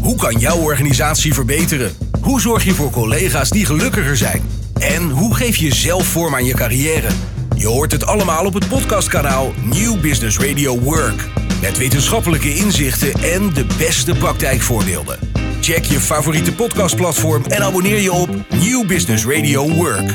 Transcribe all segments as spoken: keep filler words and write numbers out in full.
Hoe kan jouw organisatie verbeteren? Hoe zorg je voor collega's die gelukkiger zijn? En hoe geef je zelf vorm aan je carrière? Je hoort het allemaal op het podcastkanaal New Business Radio Work. Met wetenschappelijke inzichten en de beste praktijkvoorbeelden. Check je favoriete podcastplatform en abonneer je op New Business Radio Work.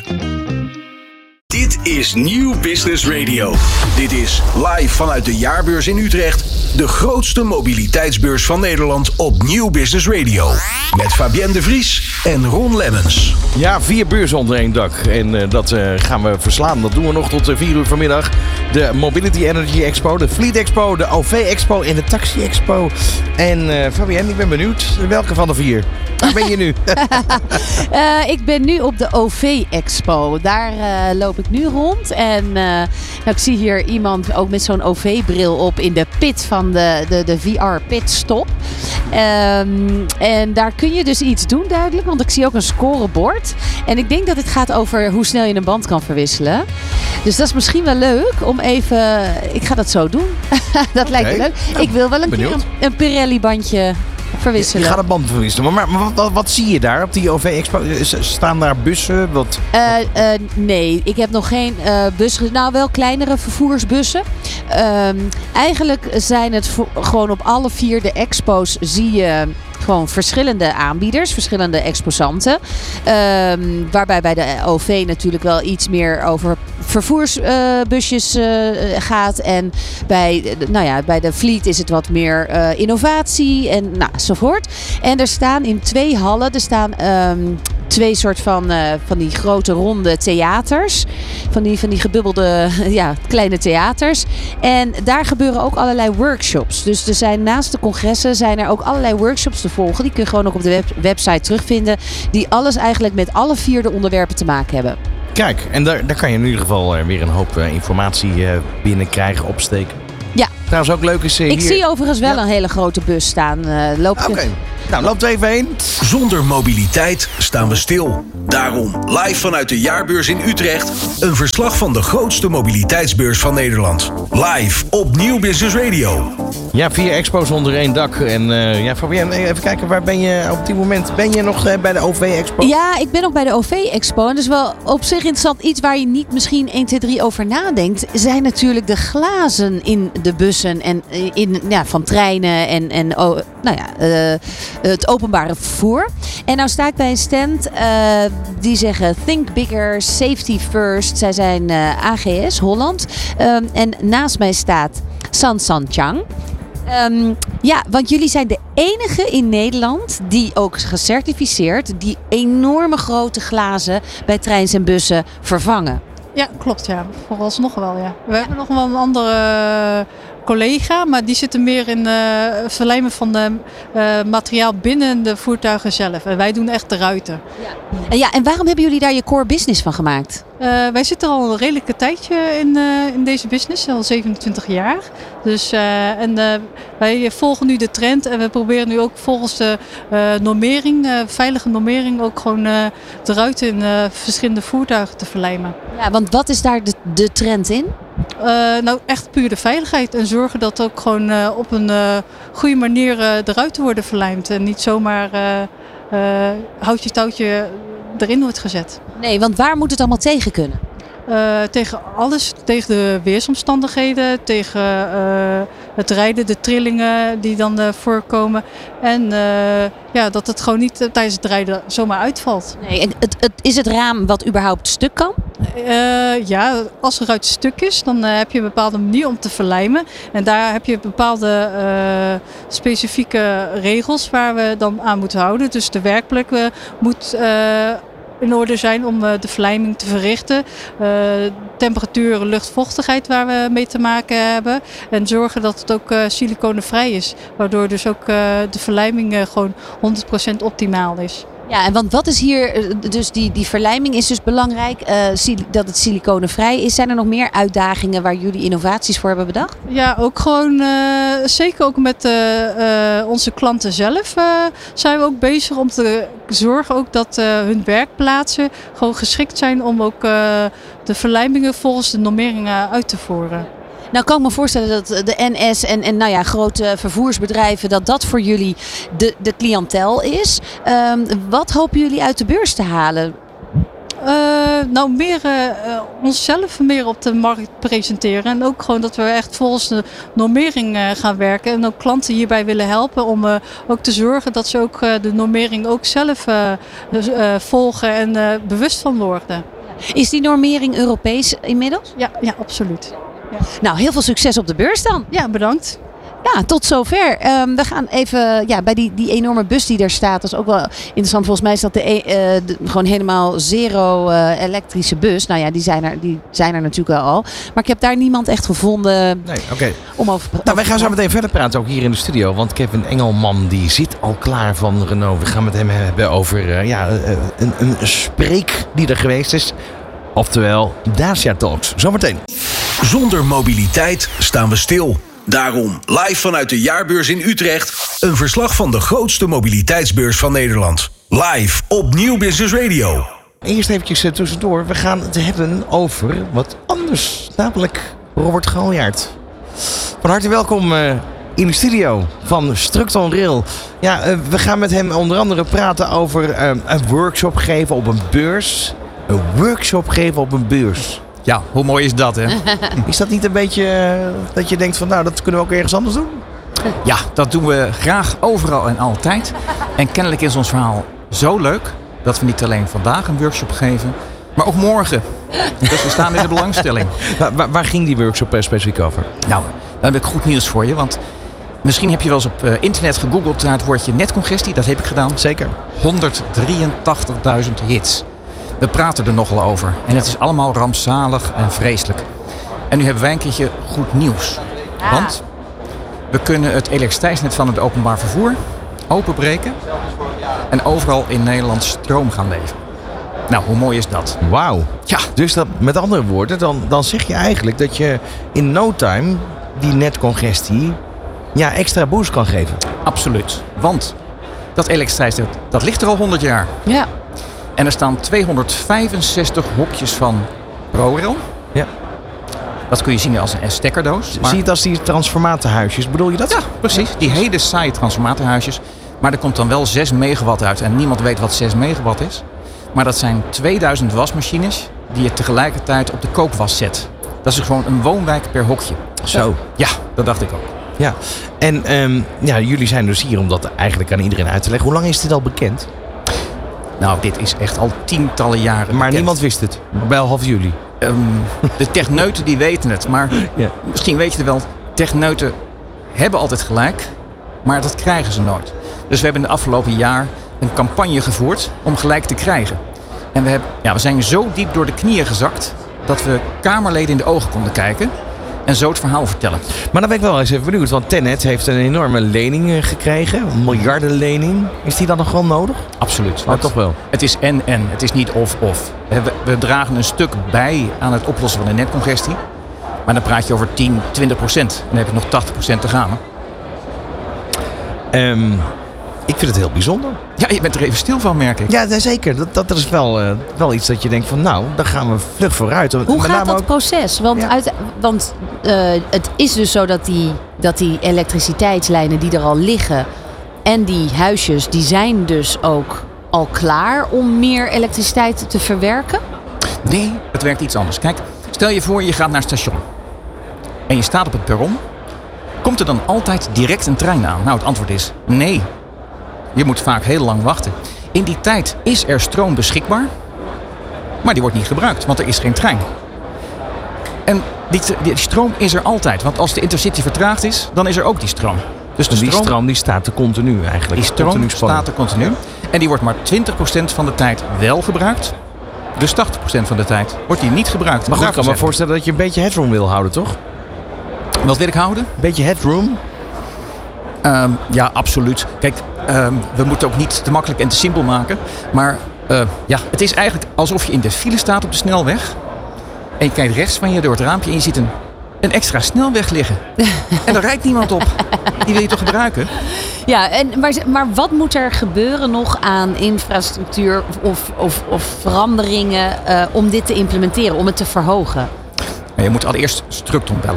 Dit is New Business Radio. Dit is live vanuit de jaarbeurs in Utrecht. De grootste mobiliteitsbeurs van Nederland op New Business Radio. Met Fabienne de Vries en Ron Lemmens. Ja, vier beurzen onder één dak. En uh, dat uh, gaan we verslaan. Dat doen we nog tot uh, vier uur vanmiddag. De Mobility Energy Expo, de Fleet Expo, de O V Expo en de Taxi Expo. En uh, Fabienne, ik ben benieuwd. Welke van de vier? Waar ben je nu? uh, ik ben nu op de O V Expo. Daar uh, loop ik nu rond. En uh, nou, ik zie hier iemand ook met zo'n O V-bril op in de pit van de, de, de V R-pitstop. Um, en daar kun je dus iets doen duidelijk. Want ik zie ook een scorebord. En ik denk dat het gaat over hoe snel je een band kan verwisselen. Dus dat is misschien wel leuk om even... Ik ga dat zo doen. dat okay. lijkt me leuk. Nou, ik wil wel een keer een, een Pirelli-bandje... verwisselen. Je gaat een band verwisselen. Maar, maar, maar wat, wat zie je daar op die O V Expo? Staan daar bussen? Wat? Uh, uh, nee, ik heb nog geen uh, bussen. Nou, wel kleinere vervoersbussen. Um, eigenlijk zijn het vo- gewoon op alle vier de expo's zie je... gewoon verschillende aanbieders, verschillende exposanten. Um, waarbij bij de O V natuurlijk wel iets meer over vervoersbusjes uh, uh, gaat. En bij, nou ja, bij de Fleet is het wat meer uh, innovatie en nou, enzovoort. En er staan in twee hallen, er staan um, twee soort van, uh, van die grote ronde theaters. Van die, van die gebubbelde ja, kleine theaters. En daar gebeuren ook allerlei workshops. Dus er zijn naast de congressen zijn er ook allerlei workshops te volgen. Die kun je gewoon ook op de web- website terugvinden. Die alles eigenlijk met alle vier de onderwerpen te maken hebben. Kijk, en daar, daar kan je in ieder geval weer een hoop uh, informatie uh, binnenkrijgen, opsteken. Ja. Trouwens ook leuk is uh, Ik hier... zie overigens wel ja. een hele grote bus staan. Uh, loop Oké. Okay. Nou, loopt er even heen. Zonder mobiliteit staan we stil. Daarom, live vanuit de jaarbeurs in Utrecht... een verslag van de grootste mobiliteitsbeurs van Nederland. Live op New Business Radio. Ja, vier expo's onder één dak. En uh, ja, Fabienne, even kijken, waar ben je op dit moment? Ben je nog uh, bij de O V Expo? Ja, ik ben nog bij de O V Expo. En dat is wel op zich interessant. Iets waar je niet misschien één, twee, drie over nadenkt... zijn natuurlijk de glazen in de bussen en in, ja, van treinen en, en oh, nou ja, uh, het openbare vervoer. En nou sta ik bij een stand uh, die zeggen Think Bigger, Safety First. Zij zijn uh, A G S, Holland. Um, en naast mij staat San San Chang. Um, ja, want jullie zijn de enige in Nederland die ook gecertificeerd die enorme grote glazen bij treins en bussen vervangen. Ja, klopt. Ja. Vooralsnog wel. Ja. We ja. hebben nog wel een andere collega, maar die zitten meer in uh, het verlijmen van de, uh, materiaal binnen de voertuigen zelf. En wij doen echt de ruiten. Ja. En, ja, en waarom hebben jullie daar je core business van gemaakt? Uh, wij zitten al een redelijke tijdje in, uh, in deze business, al zevenentwintig jaar. Dus, uh, en uh, wij volgen nu de trend en we proberen nu ook volgens de uh, normering, uh, veilige normering, ook gewoon uh, de ruiten in uh, verschillende voertuigen te verlijmen. Ja, want wat is daar de, de trend in? Uh, nou, echt puur de veiligheid en zorgen dat ook gewoon uh, op een uh, goede manier uh, de ruiten worden verlijmd. En niet zomaar uh, uh, houtje touwtje erin wordt gezet. Nee, want waar moet het allemaal tegen kunnen? Uh, tegen alles, tegen de weersomstandigheden, tegen uh, het rijden, de trillingen die dan uh, voorkomen. En uh, ja, dat het gewoon niet uh, tijdens het rijden zomaar uitvalt. Nee, en het, het, is het raam wat überhaupt stuk kan? Uh, ja, als er uit stuk is, dan uh, heb je een bepaalde manier om te verlijmen. En daar heb je bepaalde uh, specifieke regels waar we dan aan moeten houden. Dus de werkplek uh, moet... Uh, in orde zijn om uh, de verlijming te verrichten. Uh, temperatuur, luchtvochtigheid waar we mee te maken hebben. En zorgen dat het ook uh, siliconenvrij is. Waardoor dus ook uh, de verlijming uh, gewoon honderd procent optimaal is. Ja, en want wat is hier, dus die, die verlijming is dus belangrijk, uh, dat het siliconenvrij is. Zijn er nog meer uitdagingen waar jullie innovaties voor hebben bedacht? Ja, ook gewoon, uh, zeker ook met uh, uh, onze klanten zelf uh, zijn we ook bezig om te zorgen ook dat uh, hun werkplaatsen gewoon geschikt zijn om ook uh, de verlijmingen volgens de normeringen uit te voeren. Nou kan ik me voorstellen dat de N S en, en nou ja, grote vervoersbedrijven, dat dat voor jullie de, de cliëntel is. Um, wat hopen jullie uit de beurs te halen? Uh, nou, meer uh, onszelf meer op de markt presenteren. En ook gewoon dat we echt volgens de normering uh, gaan werken. En ook klanten hierbij willen helpen om uh, ook te zorgen dat ze ook uh, de normering ook zelf uh, uh, volgen en uh, bewust van worden. Is die normering Europees inmiddels? Ja, ja, absoluut. Ja. Nou, heel veel succes op de beurs dan. Ja, bedankt. Ja, tot zover. Um, we gaan even ja, bij die, die enorme bus die daar staat. Dat is ook wel interessant. Volgens mij is dat de, uh, de gewoon helemaal zero uh, elektrische bus. Nou ja, die zijn, er, die zijn er natuurlijk wel al. Maar ik heb daar niemand echt gevonden nee, okay. om over te praten. Nou, wij gaan zo meteen verder praten, ook hier in de studio. Want Kevin Engelman die zit al klaar van Renault. We gaan met hem hebben over uh, ja, een, een spreek die er geweest is. Oftewel, Dacia Talks. Zometeen. Zonder mobiliteit staan we stil. Daarom, live vanuit de jaarbeurs in Utrecht, een verslag van de grootste mobiliteitsbeurs van Nederland. Live op Nieuw Business Radio. Eerst eventjes tussendoor, we gaan het hebben over wat anders. Namelijk Robert Galjaard. Van harte welkom uh, in de studio van Structon Rail. Ja, uh, we gaan met hem onder andere praten over uh, een workshop geven op een beurs. Een workshop geven op een beurs. Ja, hoe mooi is dat, hè? Is dat niet een beetje uh, dat je denkt van nou, dat kunnen we ook ergens anders doen? Ja, dat doen we graag overal en altijd. En kennelijk is ons verhaal zo leuk dat we niet alleen vandaag een workshop geven, maar ook morgen. Dus we staan in de belangstelling. Waar, waar ging die workshop specifiek over? Nou, dan heb ik goed nieuws voor je, want misschien heb je wel eens op uh, internet gegoogeld naar het woordje netcongestie. Dat heb ik gedaan. Zeker. honderddrieëntachtigduizend hits. We praten er nogal over. En het is allemaal rampzalig en vreselijk. En nu hebben wij een keertje goed nieuws. Ah. Want we kunnen het elektriciteitsnet van het openbaar vervoer openbreken. En overal in Nederland stroom gaan leveren. Nou, hoe mooi is dat? Wauw. Ja. Dus dat, met andere woorden, dan, dan zeg je eigenlijk dat je in no time die netcongestie ja, extra boost kan geven. Absoluut. Want dat elektriciteitsnet, dat ligt er al honderd jaar. Ja. En er staan tweehonderdvijfenzestig hokjes van ProRail. Ja. Dat kun je zien als een stekkerdoos. Maar... Zie je het als die transformatorhuisjes, bedoel je dat? Ja, precies. Die hele saaie transformatorhuisjes. Maar er komt dan wel zes megawatt uit. En niemand weet wat zes megawatt is. Maar dat zijn tweeduizend wasmachines die je tegelijkertijd op de kookwas zet. Dat is gewoon een woonwijk per hokje. Zo. Ja, dat dacht ik ook. Ja. En um, ja, jullie zijn dus hier om dat eigenlijk aan iedereen uit te leggen. Hoe lang is dit al bekend? Nou, dit is echt al tientallen jaren Maar bekend. niemand wist het, behalve jullie. Um, de techneuten die weten het. Maar ja. Misschien weet je het wel. Techneuten hebben altijd gelijk. Maar dat krijgen ze nooit. Dus we hebben in de afgelopen jaar een campagne gevoerd om gelijk te krijgen. En we, hebben, ja, we zijn zo diep door de knieën gezakt dat we Kamerleden in de ogen konden kijken. En zo het verhaal vertellen. Maar dan ben ik wel eens even benieuwd. Want Tennet heeft een enorme lening gekregen. Een miljardenlening. Is die dan nog wel nodig? Absoluut. Maar toch wel. Het is en-en. Het is niet of-of. We, we dragen een stuk bij aan het oplossen van de netcongestie. Maar dan praat je over tien, twintig procent. En dan heb je nog tachtig procent te gaan. Um, ik vind het heel bijzonder. Ja, je bent er even stil van, merk ik. Ja, zeker. Dat, dat is wel, uh, wel iets dat je denkt van nou, dan gaan we vlug vooruit. Hoe Met gaat dat ook... proces? Want, ja. uit, want uh, het is dus zo dat die, dat die elektriciteitslijnen die er al liggen en die huisjes, die zijn dus ook al klaar om meer elektriciteit te verwerken? Nee, het werkt iets anders. Kijk, stel je voor je gaat naar het station. En je staat op het perron. Komt er dan altijd direct een trein aan? Nou, het antwoord is nee. Je moet vaak heel lang wachten. In die tijd is er stroom beschikbaar. Maar die wordt niet gebruikt, want er is geen trein. En die, die stroom is er altijd. Want als de Intercity vertraagd is, dan is er ook die stroom. Dus de die stroom, stroom die staat er continu eigenlijk. Die stroom continu staat er continu. En die wordt maar twintig procent van de tijd wel gebruikt. Dus tachtig procent van de tijd wordt die niet gebruikt. Maar goed, ik kan me voorstellen dat je een beetje headroom wil houden, toch? Wat wil ik houden? Een beetje headroom? Um, ja, absoluut. Kijk, um, we moeten ook niet te makkelijk en te simpel maken. Maar uh, ja, het is eigenlijk alsof je in de file staat op de snelweg. En je kijkt rechts van je door het raampje en je ziet een, een extra snelweg liggen. En daar rijdt niemand op. Die wil je toch gebruiken? Ja, en, maar, maar wat moet er gebeuren nog aan infrastructuur of, of, of veranderingen uh, om dit te implementeren, om het te verhogen? Nou, je moet allereerst Structon bellen.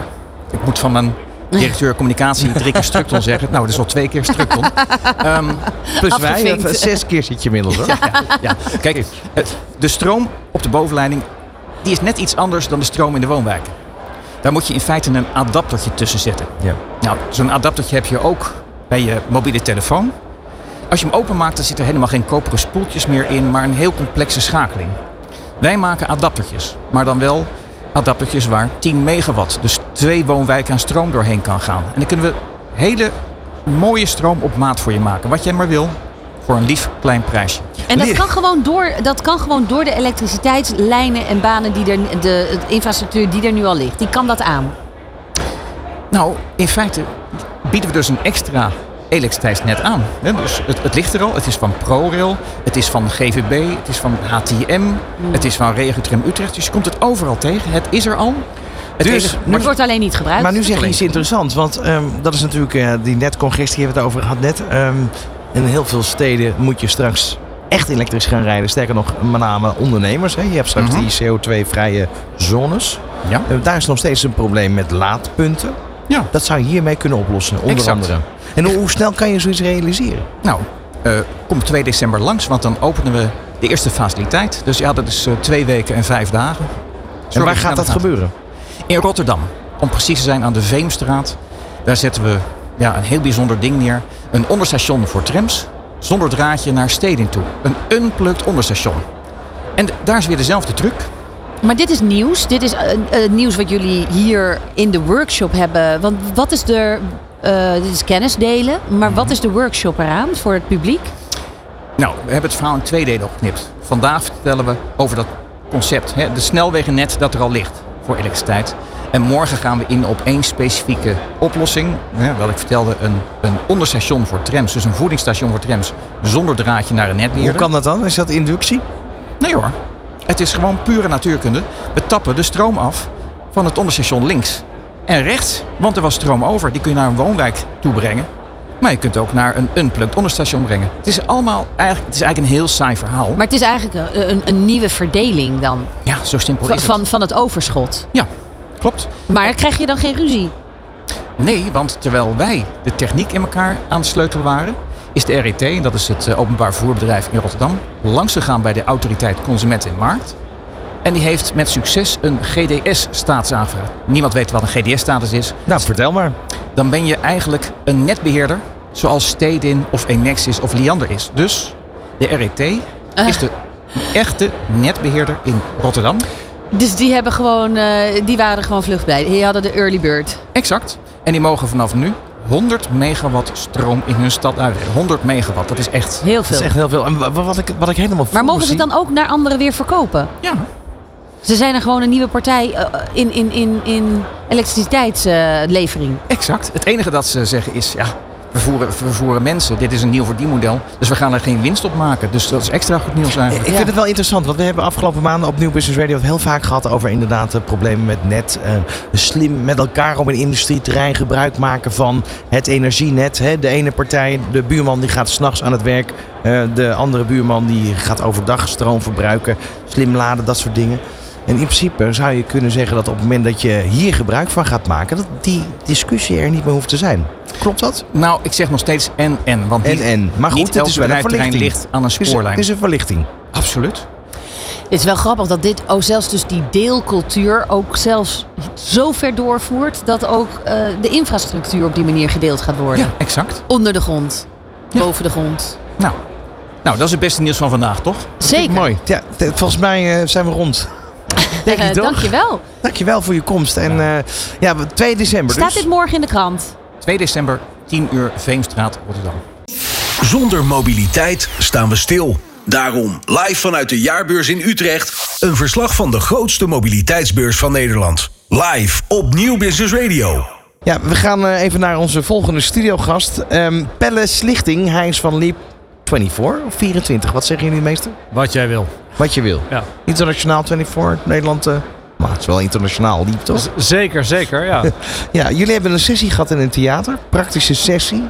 Ik moet van mijn directeur communicatie drie keer Structon zeggen. Nou, dat is al twee keer Structon. Um, Plus wij, Afgevinkt. uh, zes keer zit je inmiddels hoor. ja, ja. Kijk, de stroom op de bovenleiding die is net iets anders dan de stroom in de woonwijken. Daar moet je in feite een adaptertje tussen zetten. Ja. Nou, zo'n adaptertje heb je ook bij je mobiele telefoon. Als je hem openmaakt, dan zitten er helemaal geen koperen spoeltjes meer in, maar een heel complexe schakeling. Wij maken adaptertjes, maar dan wel adaptertjes waar tien megawatt, dus twee woonwijken aan stroom doorheen kan gaan. En dan kunnen we hele mooie stroom op maat voor je maken, wat jij maar wil, voor een lief klein prijsje. En dat kan, gewoon door, dat kan gewoon door de elektriciteitslijnen en banen, die er, de, de infrastructuur die er nu al ligt. Die kan dat aan. Nou, in feite bieden we dus een extra elektriciteitsnet aan. Dus het, het ligt er al. Het is van ProRail, het is van G V B, het is van H T M, mm. het is van Regiotrem Utrecht. Dus je komt het overal tegen. Het is er al. Het, Dus, enige, Maar het wordt alleen niet gebruikt. Maar nu zeg je iets interessants, want um, dat is natuurlijk uh, die netcongestie, hebben we het over gehad net. Um, in heel veel steden moet je straks echt elektrisch gaan rijden. Sterker nog, met name ondernemers. Hè. Je hebt straks Mm-hmm. die C O twee vrije zones. Ja. Uh, daar is nog steeds een probleem met laadpunten. Ja. Dat zou je hiermee kunnen oplossen, onder Exact. andere. En hoe, hoe snel kan je zoiets realiseren? Nou, uh, kom twee december langs, want dan openen we de eerste faciliteit. Dus ja, dat is uh, twee weken en vijf dagen. En waar gaat dat gebeuren? In Rotterdam. Om precies te zijn aan de Veemstraat. Daar zetten we ja, een heel bijzonder ding neer. Een onderstation voor trams. Zonder draadje naar steden toe. Een unplugged onderstation. En d- daar is weer dezelfde truc. Maar dit is nieuws. Dit is uh, uh, nieuws wat jullie hier in de workshop hebben. Want wat is de... Uh, dit is kennis delen. Maar wat is de workshop eraan voor het publiek? Nou, we hebben het verhaal in twee delen opgeknipt. Vandaag vertellen we over dat concept. Hè, de snelwegennet dat er al ligt voor elektriciteit. En morgen gaan we in op één specifieke oplossing. Hè, wel, ik vertelde een, een onderstation voor trams. Dus een voedingsstation voor trams. Zonder draadje naar een netbeheerder. Hoe kan dat dan? Is dat inductie? Nee hoor. Het is gewoon pure natuurkunde. We tappen de stroom af van het onderstation links en rechts. Want er was stroom over. Die kun je naar een woonwijk toe brengen. Maar je kunt ook naar een unplugged onderstation brengen. Het is allemaal eigenlijk, het is eigenlijk een heel saai verhaal. Maar het is eigenlijk een, een, een nieuwe verdeling dan. Ja, zo simpel Van, is het. van, van het overschot. Ja, klopt. Maar krijg je dan geen ruzie? Nee, want terwijl wij de techniek in elkaar aan het sleutelen waren, is de R E T, en dat is het uh, openbaar vervoerbedrijf in Rotterdam, langs gegaan bij de autoriteit Consument en Markt. En die heeft met succes een G D S-status aangevraagd. Niemand weet wat een G D S-status is. Nou, vertel maar. Dan ben je eigenlijk een netbeheerder, zoals Stedin of Enexis of Liander is. Dus de R E T Uh. is de echte netbeheerder in Rotterdam. Dus die, hebben gewoon, uh, die waren gewoon vluchtblij. Die hadden de early bird. Exact. En die mogen vanaf nu honderd megawatt stroom in hun stad uitbrengen. honderd megawatt, dat is echt... Heel Dat veel. is echt heel veel. En wa- wat ik, wat ik helemaal Maar mogen ze zie- het dan ook naar anderen weer verkopen? Ja, Ze zijn er gewoon een nieuwe partij uh, in, in, in, in elektriciteitslevering. exact. Het enige dat ze zeggen is, ja, we voeren, we vervoeren mensen. Dit is een nieuw verdienmodel. Dus we gaan er geen winst op maken. Dus dat is extra goed nieuws eigenlijk. Ik vind het wel interessant, want we hebben afgelopen maanden op Nieuw Business Radio het heel vaak gehad over inderdaad de problemen met net. Uh, slim met elkaar op een industrieterrein gebruik maken van het energienet. Hè. De ene partij, de buurman die gaat 's nachts aan het werk. Uh, de andere buurman die gaat overdag stroom verbruiken. Slim laden, dat soort dingen. En in principe zou je kunnen zeggen dat op het moment dat je hier gebruik van gaat maken, dat die discussie er niet meer hoeft te zijn. Klopt dat? Nou, ik zeg nog steeds en en. Want En niet, en. Maar goed, niet het elk is wel een bedrijfterrein verlichting. ligt aan een Het is- spoorlijn. Het is een verlichting. Absoluut. Het is wel grappig dat dit ook zelfs dus die deelcultuur ook zelfs zo ver doorvoert dat ook uh, de infrastructuur op die manier gedeeld gaat worden. Ja, exact. Onder de grond, Ja. boven de grond. Nou, nou, dat is het beste nieuws van vandaag, toch? Zeker. Mooi. Ja, t- volgens mij uh, zijn we rond. Denk je Uh, toch? dankjewel. Dankjewel voor je komst. En uh, ja, twee december Staat dus. dit morgen in de krant? twee december, tien uur, Veemstraat, Rotterdam. Zonder mobiliteit staan we stil. Daarom, live vanuit de jaarbeurs in Utrecht, een verslag van de grootste mobiliteitsbeurs van Nederland. Live op Nieuw Business Radio. Ja, we gaan uh, even naar onze volgende studiogast. Um, Pelle Slichting, hij is van Leap vierentwintig of vierentwintig. Wat zeggen jullie meester? Wat jij wil. Wat je wil. Ja. Internationaal vierentwintig, Nederland. Uh, maar het is wel internationaal, Leap toch? Z- Zeker, zeker, ja. Ja, jullie hebben een sessie gehad in een theater. Praktische sessie.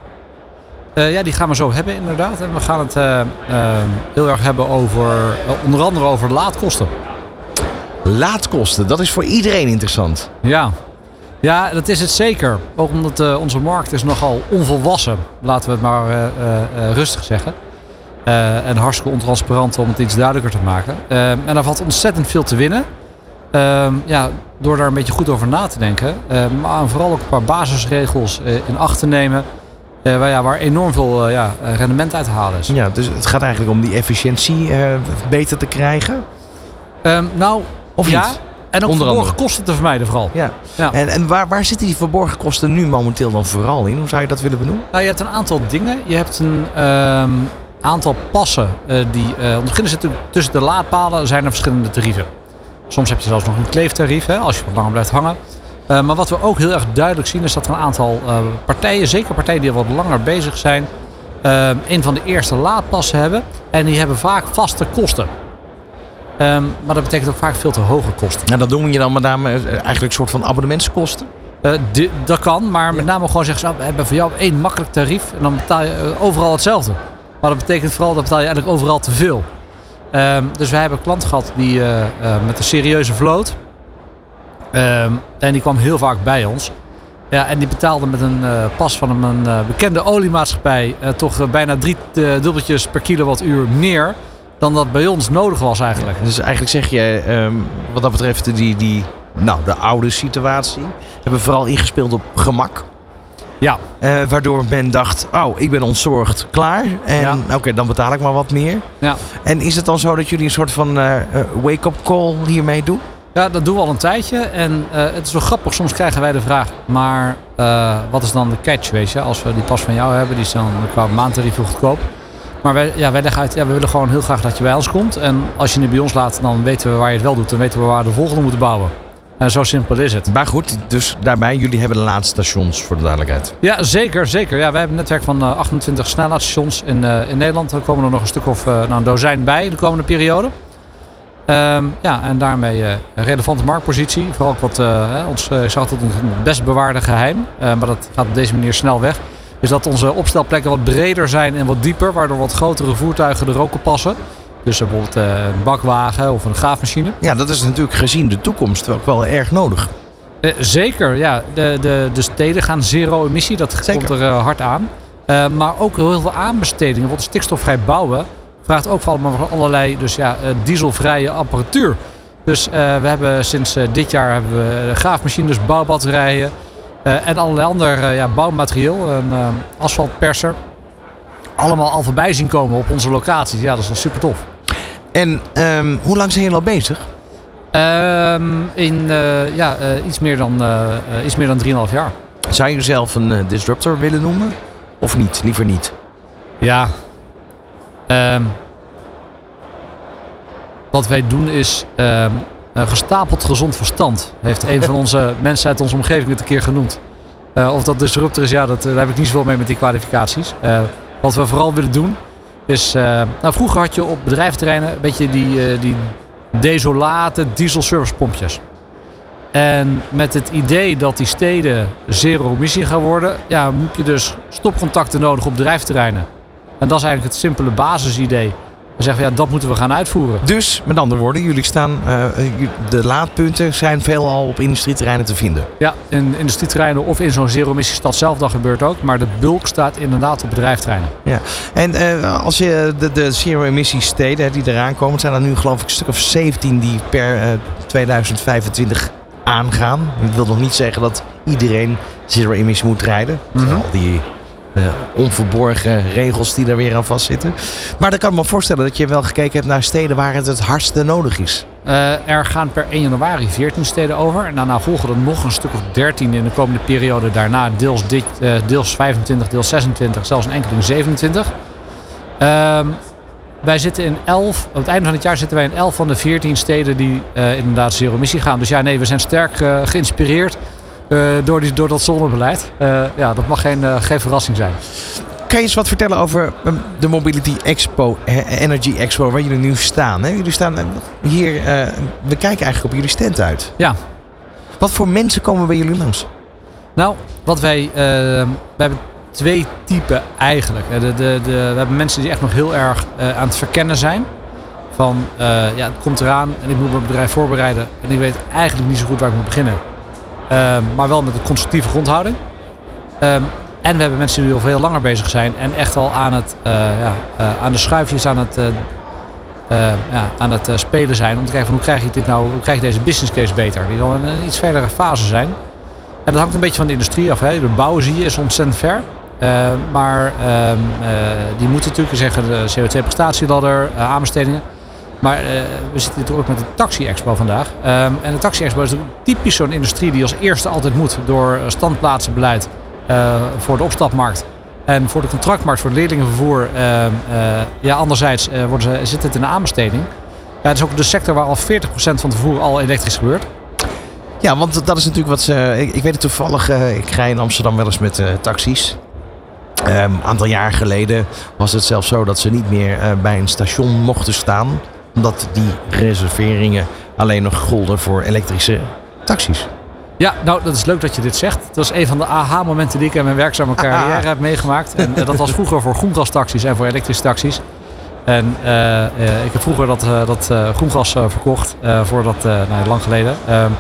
Uh, ja, die gaan we zo hebben inderdaad. En we gaan het uh, uh, heel erg hebben over, uh, onder andere over laadkosten. Laadkosten, dat is voor iedereen interessant. Ja. Ja, dat is het zeker. Ook omdat uh, onze markt is nogal onvolwassen. Laten we het maar uh, uh, uh, rustig zeggen. Uh, en hartstikke ontransparant om het iets duidelijker te maken. Uh, en daar valt ontzettend veel te winnen. Uh, ja, door daar een beetje goed over na te denken. Uh, maar vooral ook een paar basisregels uh, in acht te nemen. Uh, waar, ja, waar enorm veel uh, ja, rendement uit te halen is. Ja, dus het gaat eigenlijk om die efficiëntie uh, beter te krijgen? Um, nou, of ja. niet? En ook Onder verborgen andere. kosten te vermijden vooral. Ja. Ja. En, en waar, waar zitten die verborgen kosten nu momenteel dan vooral in? Hoe zou je dat willen benoemen? Nou, je hebt een aantal dingen. Je hebt een um, aantal passen. Uh, die, uh, om te beginnen zitten tussen de laadpalen zijn er verschillende tarieven. Soms heb je zelfs nog een kleeftarief, hè, als je wat langer blijft hangen. Uh, maar wat we ook heel erg duidelijk zien is dat er een aantal uh, partijen, zeker partijen die al wat langer bezig zijn, uh, een van de eerste laadpassen hebben. En die hebben vaak vaste kosten. Um, maar dat betekent ook vaak veel te hoge kosten. Nou, dat doen je dan met name eigenlijk een soort van abonnementskosten? Uh, die, dat kan, maar met name gewoon zeggen ze, we hebben voor jou één makkelijk tarief en dan betaal je uh, overal hetzelfde. Maar dat betekent vooral dat betaal je eigenlijk overal te veel. Um, dus wij hebben een klant gehad die uh, uh, met een serieuze vloot. Um, en die kwam heel vaak bij ons. Ja, en die betaalde met een uh, pas van een, een uh, bekende oliemaatschappij uh, toch uh, bijna drie uh, dubbeltjes per kilowattuur meer dan dat bij ons nodig was eigenlijk. Ja, dus eigenlijk zeg je, um, wat dat betreft, die, die, nou, de oude situatie hebben vooral ingespeeld op gemak. Ja. Uh, waardoor men dacht, oh, ik ben ontzorgd, klaar. En ja. oké, okay, dan betaal ik maar wat meer. Ja. En is het dan zo dat jullie een soort van uh, wake-up call hiermee doen? Ja, dat doen we al een tijdje. En uh, het is wel grappig, soms krijgen wij de vraag, maar uh, wat is dan de catch, weet je? Als we die pas van jou hebben, die is dan qua maandtarief heel goedkoop. Maar wij, ja, wij leggen uit, ja, we willen gewoon heel graag dat je bij ons komt. En als je het bij ons laat, dan weten we waar je het wel doet. Dan weten we waar we de volgende moeten bouwen. En zo simpel is het. Maar goed, dus daarbij, jullie hebben de laadstations voor de duidelijkheid. Ja, zeker. zeker. Ja, wij hebben een netwerk van uh, achtentwintig snelladstations in, uh, in Nederland. Er komen er nog een stuk of uh, nou, een dozijn bij de komende periode. Um, ja, en daarmee uh, een relevante marktpositie. Vooral ook wat, uh, ons, uh, ik zag het een best bewaarde geheim. Uh, maar dat gaat op deze manier snel weg. Is dat onze opstelplekken wat breder zijn en wat dieper. Waardoor wat grotere voertuigen er ook op passen. Dus bijvoorbeeld uh, een bakwagen of een graafmachine. Ja, dat is natuurlijk gezien de toekomst ook wel erg nodig. Uh, zeker, ja. De, de, de steden gaan zero emissie. Dat zeker. Komt er uh, hard aan. Uh, maar ook heel veel aanbestedingen. Bijvoorbeeld stikstofvrij bouwen vraagt ook van allerlei dus ja, uh, dieselvrije apparatuur. Dus uh, we hebben sinds uh, dit jaar hebben we graafmachines, bouwbatterijen uh, en allerlei ander uh, ja, bouwmaterieel. Een uh, asfaltperser. Allemaal al voorbij zien komen op onze locaties. Ja, dat is wel super tof. En um, hoe lang zijn jullie al bezig? Um, in uh, ja, uh, iets meer dan, uh, uh, iets meer dan drieënhalf jaar. Zou je jezelf een uh, disruptor willen noemen? Of niet? Liever niet? Ja. Um, wat wij doen is um, uh, gestapeld gezond verstand. Heeft een van onze mensen uit onze omgeving het een keer genoemd. Uh, of dat disruptor is, ja, dat, daar heb ik niet zoveel mee met die kwalificaties. Uh, wat we vooral willen doen is... Uh, nou, vroeger had je op bedrijventerreinen een beetje die, uh, die desolate dieselservicepompjes. En met het idee dat die steden zero emissie gaan worden, ja, moet je dus stopcontacten nodig op bedrijventerreinen. En dat is eigenlijk het simpele basisidee. We zeggen, ja, dat moeten we gaan uitvoeren. Dus, met andere woorden, jullie staan, uh, de laadpunten zijn veelal op industrieterreinen te vinden. Ja, in industrieterreinen of in zo'n zero-emissiestad zelf, dat gebeurt ook. Maar de bulk staat inderdaad op bedrijventerreinen. Ja. En uh, als je de, de zero-emissiesteden die eraan komen, zijn er nu geloof ik een stuk of zeventien die per uh, tweeduizend vijfentwintig aangaan. Dat wil nog niet zeggen dat iedereen zero-emissie moet rijden. Mm-hmm. Al die uh, onverborgen regels die daar weer aan vastzitten. Maar dan kan ik me voorstellen dat je wel gekeken hebt naar steden waar het het hardste nodig is. Uh, er gaan per één januari veertien steden over. En daarna volgen er nog een stuk of dertien in de komende periode daarna. Deels, dit, uh, deels vijfentwintig, deels zesentwintig, zelfs een enkeling zevenentwintig. Uh, wij zitten in elf, op het einde van het jaar zitten wij in elf van de veertien steden die uh, inderdaad zero emissie gaan. Dus ja, nee, we zijn sterk uh, geïnspireerd uh, door, die, door dat zonnebeleid. Uh, ja, dat mag geen, uh, geen verrassing zijn. Kan je eens wat vertellen over de Mobility Expo, Energy Expo, waar jullie nu staan? Hè? Jullie staan hier, uh, we kijken eigenlijk op jullie stand uit. Ja. Wat voor mensen komen bij jullie langs? Nou, wat wij, uh, we hebben twee typen eigenlijk. De, de, de, we hebben mensen die echt nog heel erg uh, aan het verkennen zijn. Van, uh, ja, het komt eraan en ik moet mijn bedrijf voorbereiden. En ik weet eigenlijk niet zo goed waar ik moet beginnen. Uh, maar wel met een constructieve grondhouding. Um, en we hebben mensen die al veel langer bezig zijn. En echt al aan, het, uh, ja, uh, aan de schuifjes aan het, uh, uh, ja, aan het uh, spelen zijn. Om te kijken van hoe krijg je dit nou, hoe krijg je deze business case beter. Die zal in een iets verdere fase zijn. En dat hangt een beetje van de industrie af. Hè. De bouw zie je is ontzettend ver. Uh, maar um, uh, die moeten natuurlijk zeggen de C O twee prestatieladder, uh, aanbestedingen. Maar uh, we zitten hier ook met de Taxi Expo vandaag. Um, en de Taxi Expo is typisch zo'n industrie die als eerste altijd moet door standplaatsenbeleid uh, voor de opstapmarkt. En voor de contractmarkt, voor het leerlingenvervoer. Uh, uh, ja, anderzijds uh, worden ze, zit het in de aanbesteding. Ja, het is ook de sector waar al veertig procent van het vervoer al elektrisch gebeurt. Ja, want dat is natuurlijk wat ze... Ik, ik weet het toevallig, uh, ik rij in Amsterdam wel eens met uh, taxis. Een um, aantal jaar geleden was het zelfs zo dat ze niet meer uh, bij een station mochten staan. Omdat die reserveringen alleen nog golden voor elektrische taxis. Ja, nou dat is leuk dat je dit zegt. Dat was een van de aha-momenten die ik in mijn werkzame carrière Aha. heb meegemaakt. En uh, dat was vroeger voor groengastaxis en voor elektrische taxis. En uh, uh, ik heb vroeger dat, uh, dat uh, groengas uh, verkocht, uh, voor dat, uh, nou, lang geleden. Um,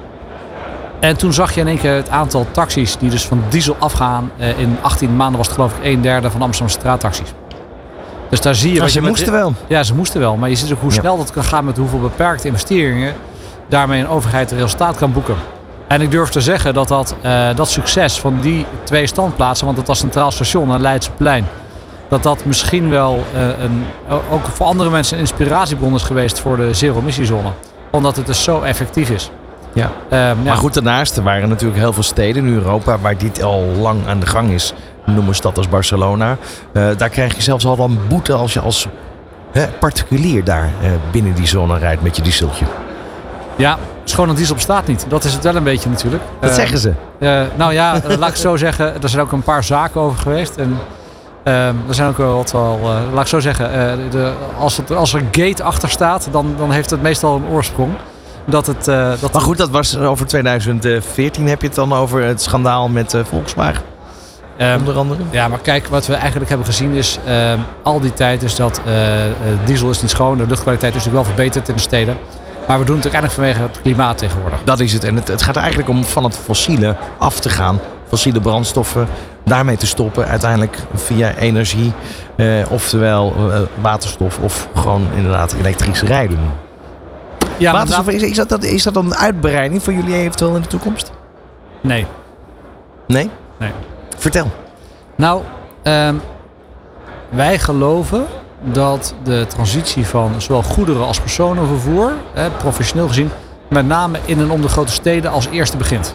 En toen zag je in één keer het aantal taxis die dus van diesel afgaan. Uh, in achttien maanden was het geloof ik een derde van Amsterdamse straattaxis. Dus daar zie je... Ja, ze moesten met, wel. Ja, ze moesten wel. Maar je ziet ook hoe snel ja. dat kan gaan met hoeveel beperkte investeringen daarmee een overheid een resultaat kan boeken. En ik durf te zeggen dat dat, uh, dat succes van die twee standplaatsen, want het was Centraal Station en Leidseplein, dat dat misschien wel uh, een, ook voor andere mensen een inspiratiebron is geweest voor de zero-emissiezone. Omdat het dus zo effectief is. Ja. Um, ja. Maar goed, daarnaast er waren natuurlijk heel veel steden in Europa waar dit al lang aan de gang is. Noem een stad als Barcelona. Uh, daar krijg je zelfs al dan boete als je als hè, particulier daar uh, binnen die zone rijdt met je dieseltje. Ja, schoon en diesel bestaat niet. Dat is het wel een beetje natuurlijk. Dat uh, zeggen ze. Uh, nou ja, uh, laat ik zo zeggen. Er zijn ook een paar zaken over geweest. En uh, er zijn ook wel wat wel, uh, laat ik zo zeggen. Uh, de, als, het, als er een gate achter staat, dan, dan heeft het meestal een oorsprong. Dat het, uh, dat maar goed, dat was over twintig veertien heb je het dan over het schandaal met uh, Volkswagen. Um, onder andere. Ja, maar kijk, wat we eigenlijk hebben gezien is uh, al die tijd is dat uh, diesel is niet schoon. De luchtkwaliteit is natuurlijk wel verbeterd in de steden. Maar we doen het uiteindelijk vanwege het klimaat tegenwoordig. Dat is het. En het, het gaat eigenlijk om van het fossiele af te gaan. Fossiele brandstoffen, daarmee te stoppen. Uiteindelijk via energie, uh, oftewel uh, waterstof of gewoon inderdaad elektrisch rijden. Ja, waterstof, is, is, dat, is dat dan een uitbreiding voor jullie eventueel in de toekomst? Nee. Nee? Nee. Vertel. Nou, um, wij geloven dat de transitie van zowel goederen als personenvervoer, hè, professioneel gezien, met name in en om de grote steden als eerste begint.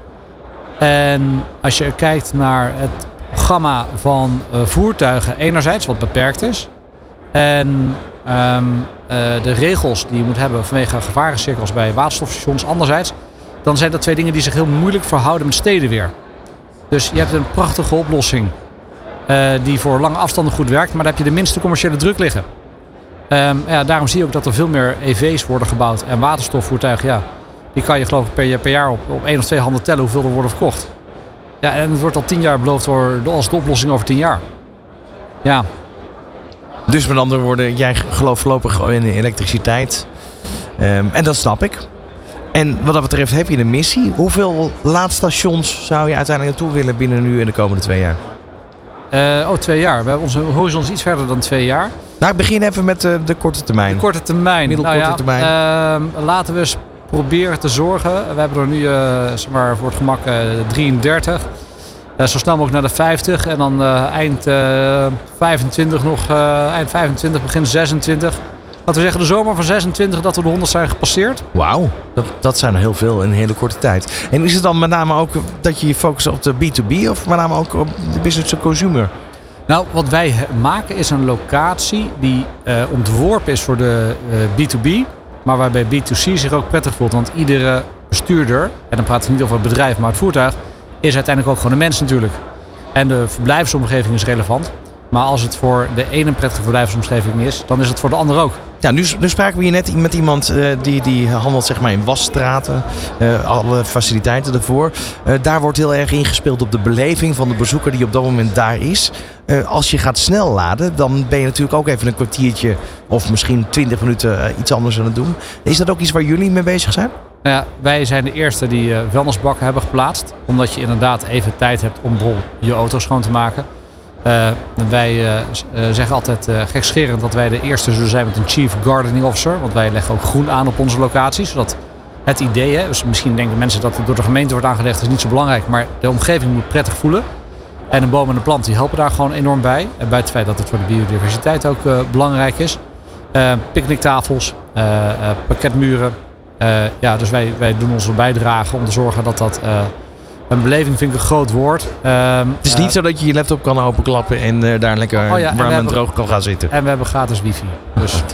En als je kijkt naar het programma van uh, voertuigen enerzijds, wat beperkt is, en um, uh, de regels die je moet hebben vanwege gevarencirkels bij waterstofstations anderzijds, dan zijn dat twee dingen die zich heel moeilijk verhouden met steden weer. Dus je hebt een prachtige oplossing uh, die voor lange afstanden goed werkt, maar daar heb je de minste commerciële druk liggen. Um, ja, daarom zie je ook dat er veel meer E V's worden gebouwd en waterstofvoertuigen, ja, die kan je geloof ik per, per jaar op, op één of twee handen tellen hoeveel er worden verkocht. Ja, en het wordt al tien jaar beloofd door, als de oplossing over tien jaar. Ja. Dus met andere woorden, jij gelooft voorlopig in elektriciteit. Um, en dat snap ik. En wat dat betreft heb je een missie. Hoeveel laadstations zou je uiteindelijk naartoe willen binnen nu en de komende twee jaar? Uh, oh, twee jaar. We hebben onze horizon is iets verder dan twee jaar. Nou, ik begin even met de, de korte termijn. De korte termijn. Middelkorte nou ja, termijn. Uh, laten we eens proberen te zorgen. We hebben er nu uh, zeg maar, voor het gemak uh, drieëndertig. Uh, zo snel mogelijk naar de vijftig. En dan uh, eind uh, vijfentwintig nog. Uh, eind vijfentwintig, begin zesentwintig. Laten we zeggen de zomer van zesentwintig dat we de honderd zijn gepasseerd. Wauw, dat, dat zijn er heel veel in een hele korte tijd. En is het dan met name ook dat je je focust op de B twee B of met name ook op de business to consumer? Nou, wat wij maken is een locatie die uh, ontworpen is voor de uh, B twee B. Maar waarbij B twee C zich ook prettig voelt. Want iedere bestuurder, en dan praat ik niet over het bedrijf, maar het voertuig, is uiteindelijk ook gewoon een mens natuurlijk. En de verblijfsomgeving is relevant. Maar als het voor de ene een prettige verblijfsomgeving is, dan is het voor de ander ook. Ja, nu, nu spraken we hier net met iemand uh, die, die handelt zeg maar in wasstraten. Uh, alle faciliteiten ervoor. Uh, daar wordt heel erg ingespeeld op de beleving van de bezoeker die op dat moment daar is. Uh, als je gaat snel laden, dan ben je natuurlijk ook even een kwartiertje of misschien twintig minuten uh, iets anders aan het doen. Is dat ook iets waar jullie mee bezig zijn? Nou ja, wij zijn de eerste die uh, vuilnisbakken hebben geplaatst. Omdat je inderdaad even tijd hebt om bijvoorbeeld je auto schoon te maken. Uh, wij uh, zeggen altijd uh, gekscherend dat wij de eerste zullen zijn met een Chief Gardening Officer. Want wij leggen ook groen aan op onze locatie. Zodat het idee, hè, dus misschien denken mensen dat het door de gemeente wordt aangelegd, is niet zo belangrijk. Maar de omgeving moet prettig voelen. En een boom en een plant die helpen daar gewoon enorm bij. En buiten het feit dat het voor de biodiversiteit ook uh, belangrijk is. Uh, picknicktafels, uh, uh, pakketmuren. Uh, ja, dus wij, wij doen onze bijdrage om te zorgen dat dat... Uh, een beleving vind ik een groot woord. Uh, het is niet uh, zo dat je je laptop kan openklappen en uh, daar lekker oh ja, warm en, en droog kan gaan zitten. En we hebben gratis wifi. Dus.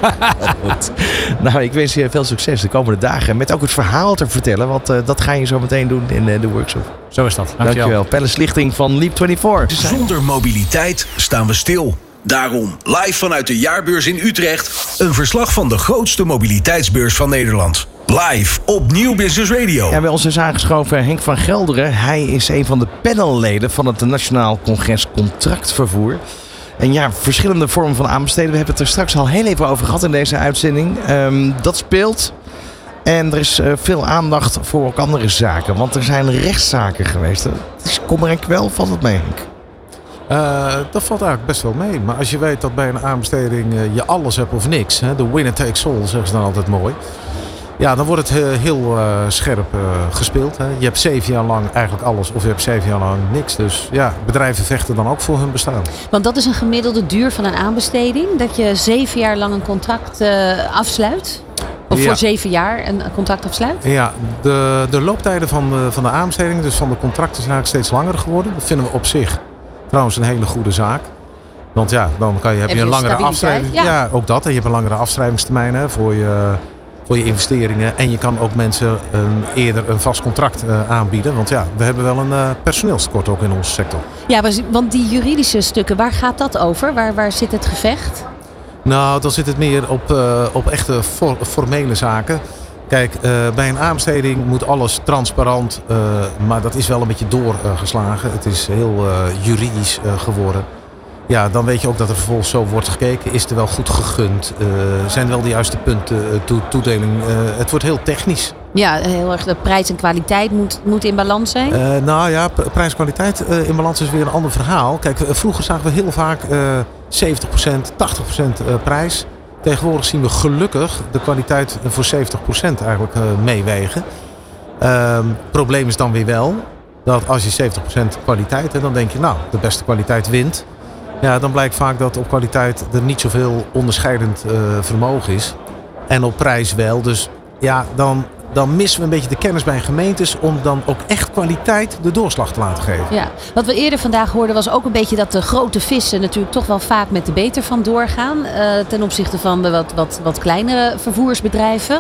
Nou, ik wens je veel succes de komende dagen. Met ook het verhaal te vertellen. Want uh, dat ga je zo meteen doen in uh, de workshop. Zo is dat. Dankjewel. Dankjewel. Pelle Slichting van Leap eenentwintig. Zonder mobiliteit staan we stil. Daarom, live vanuit de jaarbeurs in Utrecht, een verslag van de grootste mobiliteitsbeurs van Nederland. Live op Nieuw Business Radio. Ja, bij ons is aangeschoven Henk van Gelderen. Hij is een van de panelleden van het Nationaal Congres Contractvervoer. En ja, verschillende vormen van aanbesteden. We hebben het er straks al heel even over gehad in deze uitzending. Um, dat speelt. En er is uh, veel aandacht voor ook andere zaken. Want er zijn rechtszaken geweest. Het is kommer en kwel, valt het mee, Henk? Uh, dat valt eigenlijk best wel mee. Maar als je weet dat bij een aanbesteding uh, je alles hebt of niks. Hè, de winner takes all, zeggen ze dan altijd mooi. Ja, dan wordt het uh, heel uh, scherp uh, gespeeld. Hè. Je hebt zeven jaar lang eigenlijk alles of je hebt zeven jaar lang niks. Dus ja, bedrijven vechten dan ook voor hun bestaan. Want dat is een gemiddelde duur van een aanbesteding? Dat je zeven jaar lang een contract uh, afsluit? Of ja. voor zeven jaar een contract afsluit? Ja, de, de looptijden van de, van de aanbestedingen, dus van de contracten, zijn eigenlijk steeds langer geworden. Dat vinden we op zich trouwens een hele goede zaak. Want ja, dan kan je, heb, heb je een langere afschrijving. Ja. ja, ook dat. En je hebt een langere afschrijvingstermijn hè, voor je... voor je investeringen. En je kan ook mensen een, eerder een vast contract uh, aanbieden. Want ja, we hebben wel een uh, personeelstekort ook in onze sector. Ja, want die juridische stukken, waar gaat dat over? Waar, waar zit het gevecht? Nou, dan zit het meer op, uh, op echte for, formele zaken. Kijk, uh, bij een aanbesteding moet alles transparant. Uh, maar dat is wel een beetje doorgeslagen. Uh, het is heel uh, juridisch uh, geworden. Ja, dan weet je ook dat er vervolgens zo wordt gekeken. Is er wel goed gegund? Uh, zijn er wel de juiste punten uh, to- toedeling? Uh, het wordt heel technisch. Ja, heel erg de prijs en kwaliteit moet, moet in balans zijn? Uh, nou ja, p- prijs en kwaliteit uh, in balans is weer een ander verhaal. Kijk, uh, vroeger zagen we heel vaak uh, zeventig procent, tachtig procent uh, prijs. Tegenwoordig zien we gelukkig de kwaliteit voor zeventig procent eigenlijk uh, meewegen. Uh, probleem is dan weer wel dat als je zeventig procent kwaliteit hebt, dan denk je nou, de beste kwaliteit wint. Ja, dan blijkt vaak dat op kwaliteit er niet zoveel onderscheidend uh, vermogen is. En op prijs wel. Dus ja, dan, dan missen we een beetje de kennis bij gemeentes om dan ook echt kwaliteit de doorslag te laten geven. Ja, wat we eerder vandaag hoorden was ook een beetje dat de grote vissen natuurlijk toch wel vaak met de beter van doorgaan. Uh, ten opzichte van de wat, wat, wat kleinere vervoersbedrijven.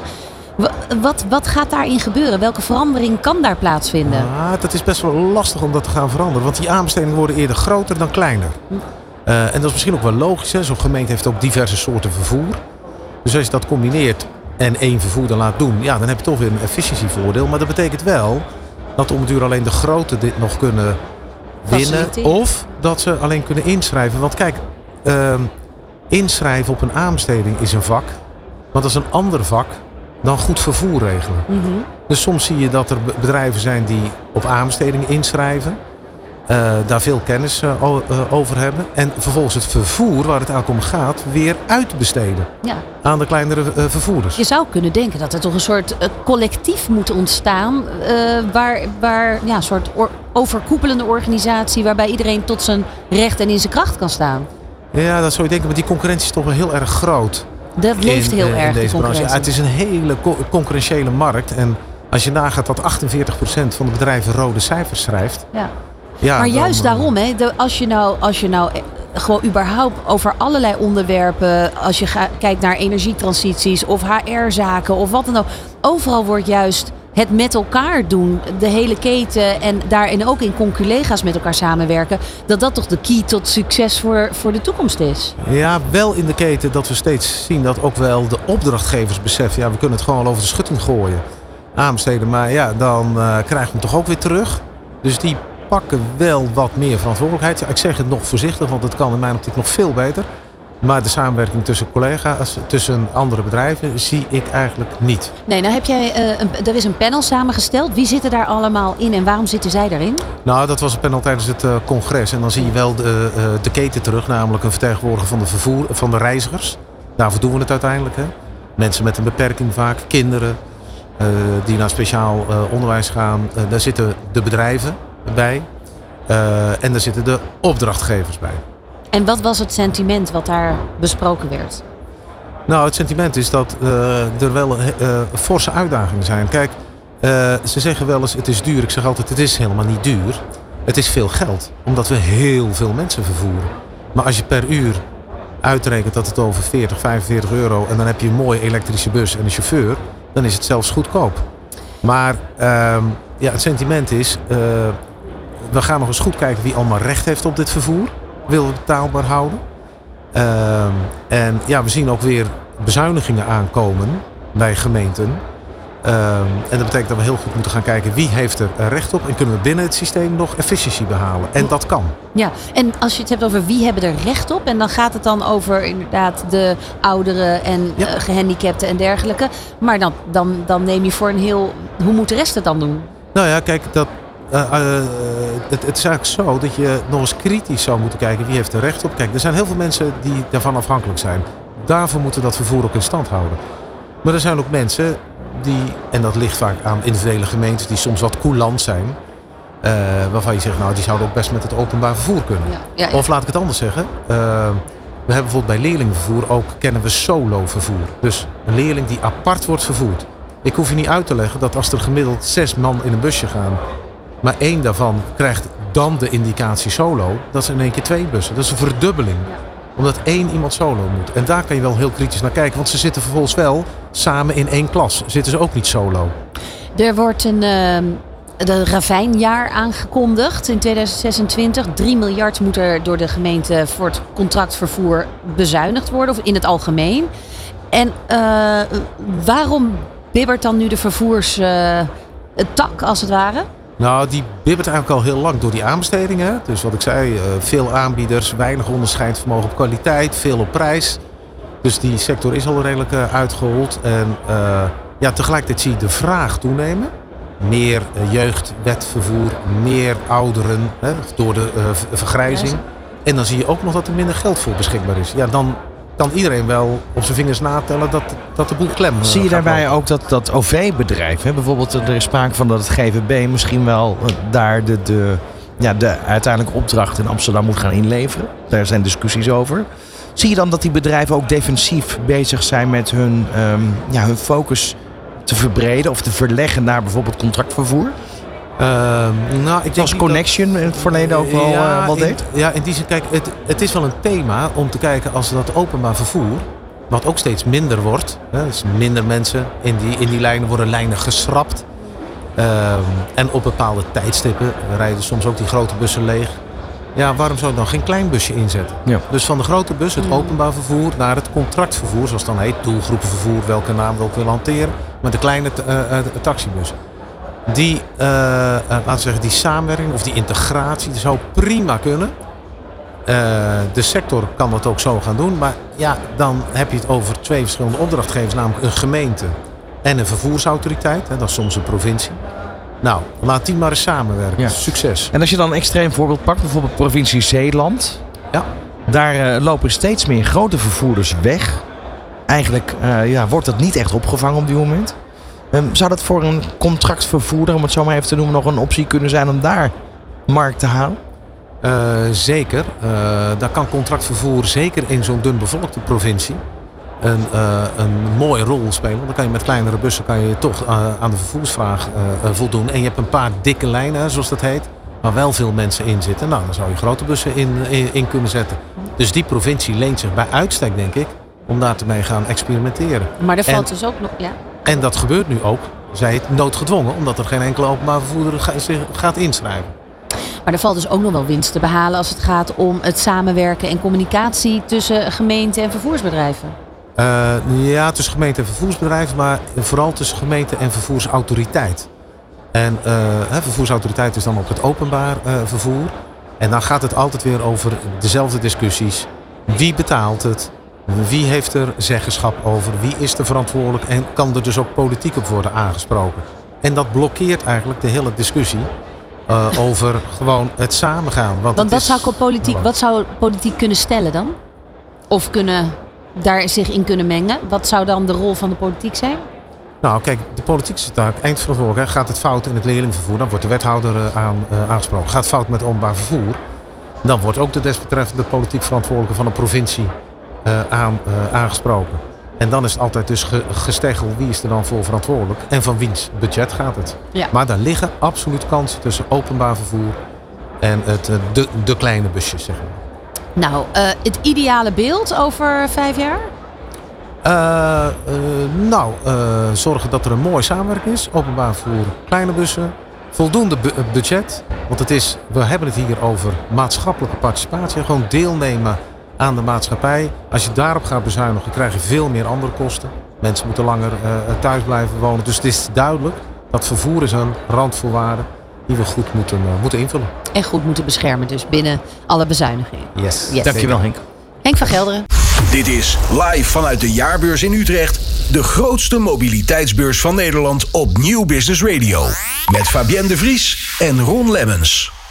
Wat, wat gaat daarin gebeuren? Welke verandering kan daar plaatsvinden? Ah, dat is best wel lastig om dat te gaan veranderen. Want die aanbestedingen worden eerder groter dan kleiner. Uh, en dat is misschien ook wel logisch. Hè? Zo'n gemeente heeft ook diverse soorten vervoer. Dus als je dat combineert en één vervoerder laat doen, ja, dan heb je toch weer een efficiëntievoordeel. Maar dat betekent wel dat om het duur alleen de grote dit nog kunnen winnen. Of dat ze alleen kunnen inschrijven. Want kijk, uh, inschrijven op een aanbesteding is een vak. Want dat is een ander vak dan goed vervoer regelen. Mm-hmm. Dus soms zie je dat er bedrijven zijn die op aanbestedingen inschrijven. Uh, daar veel kennis uh, o- uh, over hebben. En vervolgens het vervoer, waar het eigenlijk om gaat, weer uitbesteden. Ja. Aan de kleinere uh, vervoerders. Je zou kunnen denken dat er toch een soort uh, collectief moet ontstaan. Uh, waar, waar ja, een soort or- overkoepelende organisatie waarbij iedereen tot zijn recht en in zijn kracht kan staan. Ja, dat zou je denken. Maar die concurrentie is toch wel heel erg groot. Dat leeft heel in, erg, in deze branche. Ja, het is een hele co- concurrentiële markt. En als je nagaat dat achtenveertig procent van de bedrijven rode cijfers schrijft. Ja. Ja, maar juist dan, daarom, hè, de, als je nou, als je nou gewoon überhaupt over allerlei onderwerpen, als je ga, kijkt naar energietransities of H R-zaken of wat dan ook, overal wordt juist het met elkaar doen, de hele keten en daarin ook in conculega's met elkaar samenwerken, dat dat toch de key tot succes voor, voor de toekomst is. Ja, wel in de keten dat we steeds zien dat ook wel de opdrachtgevers beseffen, ja, we kunnen het gewoon over de schutting gooien, aanbesteden, maar ja, dan uh, krijgen we hem toch ook weer terug. Dus die pakken wel wat meer verantwoordelijkheid. Ja, ik zeg het nog voorzichtig, want het kan in mijn optiek nog veel beter. Maar de samenwerking tussen collega's, tussen andere bedrijven, zie ik eigenlijk niet. Nee, nou heb jij, uh, een, er is een panel samengesteld. Wie zitten daar allemaal in en waarom zitten zij daarin? Nou, dat was een panel tijdens het uh, congres. En dan zie je wel de, uh, de keten terug, namelijk een vertegenwoordiger van de, vervoer, van de reizigers. Daarvoor doen we het uiteindelijk. Hè. Mensen met een beperking vaak, kinderen uh, die naar speciaal uh, onderwijs gaan. Uh, daar zitten de bedrijven bij uh, en daar zitten de opdrachtgevers bij. En wat was het sentiment wat daar besproken werd? Nou, het sentiment is dat uh, er wel uh, forse uitdagingen zijn. Kijk, uh, ze zeggen wel eens het is duur. Ik zeg altijd het is helemaal niet duur. Het is veel geld, omdat we heel veel mensen vervoeren. Maar als je per uur uitrekent dat het over veertig, vijfenveertig euro... en dan heb je een mooie elektrische bus en een chauffeur... dan is het zelfs goedkoop. Maar uh, ja, het sentiment is... Uh, we gaan nog eens goed kijken wie allemaal recht heeft op dit vervoer. Willen we het betaalbaar houden. Uh, en ja, we zien ook weer bezuinigingen aankomen bij gemeenten. Uh, en dat betekent dat we heel goed moeten gaan kijken wie heeft er recht op. En kunnen we binnen het systeem nog efficiëntie behalen. En dat kan. Ja, en als je het hebt over wie hebben er recht op. En dan gaat het dan over inderdaad de ouderen en ja. uh, gehandicapten en dergelijke. Maar dan, dan, dan neem je voor een heel... Hoe moet de rest het dan doen? Nou ja, kijk, dat... Uh, uh, het, het is eigenlijk zo dat je nog eens kritisch zou moeten kijken wie heeft er recht op. Kijk, er zijn heel veel mensen die daarvan afhankelijk zijn. Daarvoor moeten we dat vervoer ook in stand houden. Maar er zijn ook mensen die, en dat ligt vaak aan individuele gemeentes, die soms wat coulant zijn. Uh, waarvan je zegt, nou die zouden ook best met het openbaar vervoer kunnen. Ja, ja, ja. Of laat ik het anders zeggen. Uh, we hebben bijvoorbeeld bij leerlingvervoer ook, kennen we solo vervoer. Dus een leerling die apart wordt vervoerd. Ik hoef je niet uit te leggen dat als er gemiddeld zes man in een busje gaan... maar één daarvan krijgt dan de indicatie solo. Dat zijn in één keer twee bussen. Dat is een verdubbeling. Ja. Omdat één iemand solo moet. En daar kan je wel heel kritisch naar kijken. Want ze zitten vervolgens wel samen in één klas. Zitten ze ook niet solo. Er wordt een uh, de ravijnjaar aangekondigd in tweeduizend zesentwintig. drie miljard moet er door de gemeente voor het contractvervoer bezuinigd worden. Of in het algemeen. En uh, waarom bibbert dan nu de vervoerstak uh, als het ware? Nou, die bibbert eigenlijk al heel lang door die aanbestedingen. Dus wat ik zei, veel aanbieders, weinig onderscheidsvermogen op kwaliteit, veel op prijs. Dus die sector is al redelijk uitgehold. En uh, ja, tegelijkertijd zie je de vraag toenemen. Meer jeugdwetvervoer, meer ouderen hè, door de uh, vergrijzing. En dan zie je ook nog dat er minder geld voor beschikbaar is. Ja, dan kan iedereen wel op zijn vingers natellen dat, dat de boel klem uh, Zie je daarbij lopen. ook dat, dat O V-bedrijf, hè, bijvoorbeeld er is sprake van dat het G V B misschien wel uh, daar de, de, ja, de uiteindelijke opdracht in Amsterdam moet gaan inleveren. Daar zijn discussies over. Zie je dan dat die bedrijven ook defensief bezig zijn met hun, um, ja, hun focus te verbreden of te verleggen naar bijvoorbeeld contractvervoer? Uh, nou, ik Zoals denk Connection dat, in het verleden ook wel, ja, uh, wel in, deed? Ja, in die zin, kijk, het, het is wel een thema om te kijken als dat openbaar vervoer, wat ook steeds minder wordt. Hè, dus minder mensen in die, in die lijnen worden lijnen geschrapt. Uh, en op bepaalde tijdstippen rijden soms ook die grote bussen leeg. Ja, waarom zou je dan geen klein busje inzetten? Ja. Dus van de grote bus, het openbaar vervoer, naar het contractvervoer, zoals het dan heet, doelgroepenvervoer, welke naam we ook willen hanteren, met de kleine uh, uh, taxibus. Die, uh, uh, laten we zeggen, die samenwerking of die integratie zou prima kunnen. Uh, de sector kan dat ook zo gaan doen. Maar ja, dan heb je het over twee verschillende opdrachtgevers. Namelijk een gemeente en een vervoersautoriteit. Hè, dat is soms een provincie. Nou, laat die maar eens samenwerken. Ja. Succes. En als je dan een extreem voorbeeld pakt. Bijvoorbeeld provincie Zeeland. Ja. Daar uh, lopen steeds meer grote vervoerders weg. Eigenlijk uh, ja, wordt dat niet echt opgevangen op dit moment. Um, zou dat voor een contractvervoerder, om het zo maar even te noemen, nog een optie kunnen zijn om daar markt te halen? Uh, zeker. Uh, daar kan contractvervoer zeker in zo'n dun bevolkte provincie een, uh, een mooie rol spelen. Dan kan je met kleinere bussen kan je toch uh, aan de vervoersvraag uh, uh, voldoen. En je hebt een paar dikke lijnen, zoals dat heet, waar wel veel mensen in zitten. Nou, dan zou je grote bussen in, in, in kunnen zetten. Dus die provincie leent zich bij uitstek, denk ik, om daar te mee gaan experimenteren. Maar er valt en, dus ook nog... Ja. En dat gebeurt nu ook, zij het noodgedwongen, omdat er geen enkele openbaar vervoerder zich gaat inschrijven. Maar er valt dus ook nog wel winst te behalen als het gaat om het samenwerken en communicatie tussen gemeente en vervoersbedrijven. Uh, ja, tussen gemeente en vervoersbedrijven, maar vooral tussen gemeente en vervoersautoriteit. En uh, hè, vervoersautoriteit is dan op het openbaar uh, vervoer. En dan gaat het altijd weer over dezelfde discussies. Wie betaalt het? Wie heeft er zeggenschap over? Wie is er verantwoordelijk? En kan er dus ook politiek op worden aangesproken? En dat blokkeert eigenlijk de hele discussie uh, over gewoon het samengaan. Want, Want wat, is, zou politiek, wat zou politiek kunnen stellen dan? Of kunnen, daar zich in kunnen mengen? Wat zou dan de rol van de politiek zijn? Nou kijk, de politiek is daar eindverantwoordelijk. Gaat het fout in het leerlingvervoer, dan wordt de wethouder uh, aan, uh, aangesproken. Gaat het fout met openbaar vervoer, dan wordt ook de desbetreffende politiek verantwoordelijke van een provincie uh, aan, uh, aangesproken. En dan is het altijd dus ge- gesteggeld wie is er dan voor verantwoordelijk en van wiens budget gaat het. Ja. Maar daar liggen absoluut kansen tussen openbaar vervoer en het, uh, de, de kleine busjes, zeg maar. Nou, uh, het ideale beeld over vijf jaar? Uh, uh, nou, uh, zorgen dat er een mooie samenwerking is. Openbaar vervoer, kleine bussen, voldoende bu- budget. Want het is, we hebben het hier over maatschappelijke participatie. Gewoon deelnemen aan de maatschappij. Als je daarop gaat bezuinigen, krijg je veel meer andere kosten. Mensen moeten langer uh, thuis blijven wonen. Dus het is duidelijk dat vervoer is een randvoorwaarde die we goed moeten, uh, moeten invullen. En goed moeten beschermen dus binnen alle bezuinigingen. Yes. Yes. Dankjewel, Henk. Henk van Gelderen. Dit is live vanuit de jaarbeurs in Utrecht. De grootste mobiliteitsbeurs van Nederland op Nieuw Business Radio. Met Fabienne de Vries en Ron Lemmens.